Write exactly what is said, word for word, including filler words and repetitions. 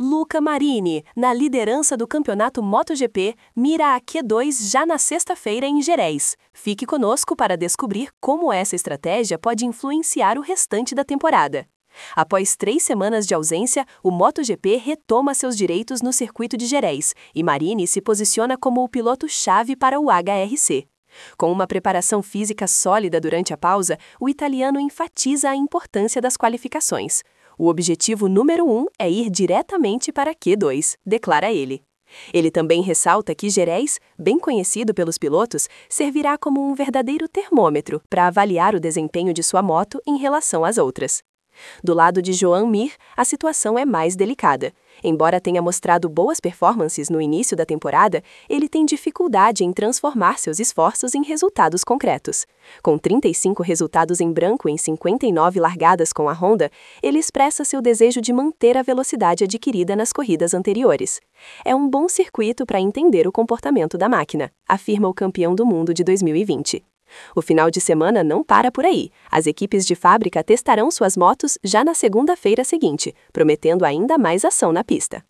Luca Marini, na liderança do campeonato MotoGP, mira a Q dois já na sexta-feira em Jerez. Fique conosco para descobrir como essa estratégia pode influenciar o restante da temporada. Após três semanas de ausência, o MotoGP retoma seus direitos no circuito de Jerez e Marini se posiciona como o piloto-chave para o H R C. Com uma preparação física sólida durante a pausa, o italiano enfatiza a importância das qualificações. O objetivo número um é ir diretamente para Q dois, declara ele. Ele também ressalta que Jerez, bem conhecido pelos pilotos, servirá como um verdadeiro termômetro para avaliar o desempenho de sua moto em relação às outras. Do lado de Joan Mir, a situação é mais delicada. Embora tenha mostrado boas performances no início da temporada, ele tem dificuldade em transformar seus esforços em resultados concretos. Com trinta e cinco resultados em branco em cinquenta e nove largadas com a Honda, ele expressa seu desejo de manter a velocidade adquirida nas corridas anteriores. É um bom circuito para entender o comportamento da máquina, afirma o campeão do mundo de dois mil e vinte. O final de semana não para por aí. As equipes de fábrica testarão suas motos já na segunda-feira seguinte, prometendo ainda mais ação na pista.